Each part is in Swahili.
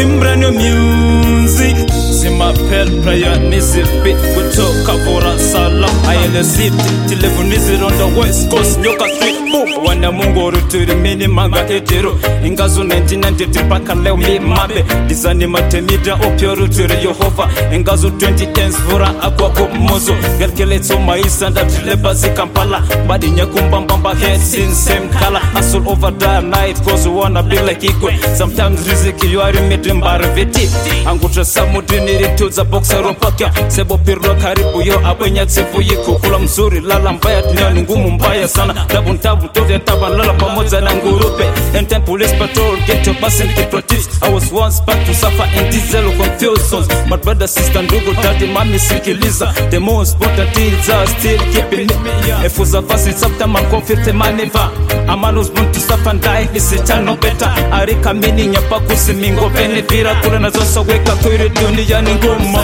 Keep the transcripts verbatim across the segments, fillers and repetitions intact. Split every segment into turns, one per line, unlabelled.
Team brand new music. See my pet prayer needs it bit. We talk about salam. I in the city. Telephone is it on the west coast. Nyoka street. Boom. When the mungo to the mini manga ejero. Ingazu nineteen ninety-three paka leo mi mabe. Dizani matemida opyo ruturi Yehova. Ingazu twenty tens fura akwa kumozo. Gerkeletso maisa ndatilebasi Kampala. Badi nyakumbambamba head sin same color. Hustle over the night cause we wanna be like equal. Sometimes riziki you are made mbarveti. Angutra samudini rituza boxa ropaka. Sebo pirlo karibu yo abenya tsefu yiko. Kula mzuri lala mbaya dunia ni ngumu mbaya sana. Dabu ntabu tote taba lala pamoja na ngurupe. Enten police patrol get your bus and keep protect. I was once back to suffer in diesel confused sons. My brother, sister, ndugu, daddy, mommy, sikiliza. The most important things are still keeping me. If was a fast, it's up to my confidence, man, never. A man who's born to suffer and die, this is no better. Arika mini nyapa kusimingo bene vira kula na zosa weka kwiri dunia ni ngoma.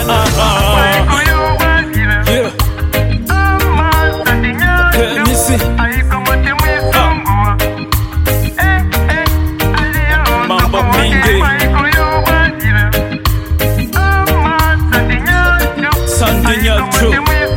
Yeah. Yeah, nisi. Mambo mingi. Sandinya true.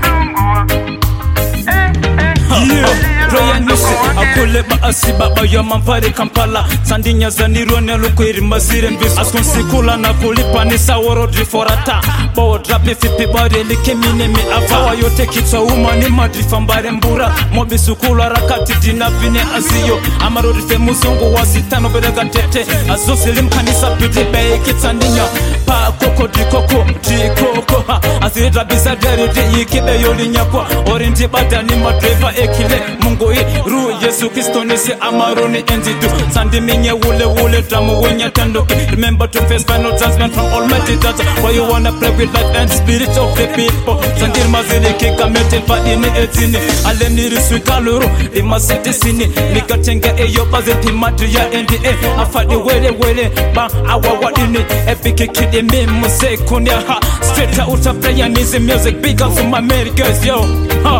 Yeah. Prayer nisi akule ba asiba ba yo mampare Kampala Sandinya zanirone lukwiri masire mbiso askonsikula na kulipa ni saworo driforata bawo drape fipi bare likemine mi afawa yote kitwa uma ni madrifambare mbura mobisukula rakati dina vine aziyo amaro rife muzungu wasitano berega tete azofilim kanisa pite be kitsandinya pa koko dikoko dikoko azira bizadere de yikibe yolinyakwa orindi badani madriver ekile mungu Ru Yesu Kristo nisi amaroni enzidu Sandi minye wule wule dramu wenya tandoki Remember to face final judgment from Almighty Judge Why you wanna play with life and spirit of the people Sandir mazini kika mete padini etini Aleni risui kaluru Lima sete sini Nika tenga eyo bazeti matri ya N D A Afadi wele wele Bang awa wadini Epiki kidi mimu se kunya ha Straight out of prayer nizi music Big up to my Americans yo ha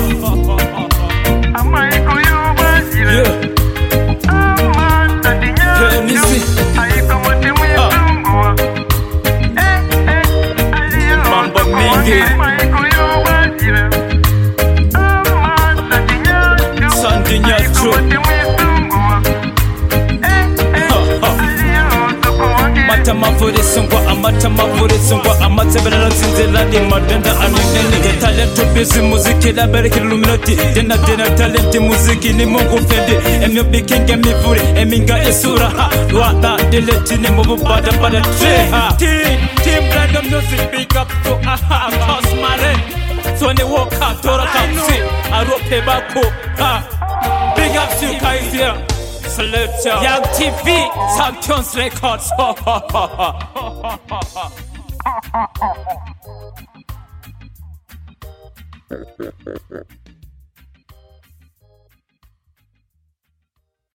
Yeah. Yeah, nisi. Ah. Mambo mingi. Sandinya true. Mata mavuri sungwa amata mavuri sungwa amata bela zinzela di madenda anene the talent to busy muziki la bereki illuminati dena dena talent muziki ni mungu fendi emyo bikinge mivuri eminga esura ha wata deleti ni mubu bada bada tre ha team team random music big up to aha cosmare so ne woka tora kapsi arope bako ha big up to guys here. Salute Young T V, Champions Records. Ha ha ha ha.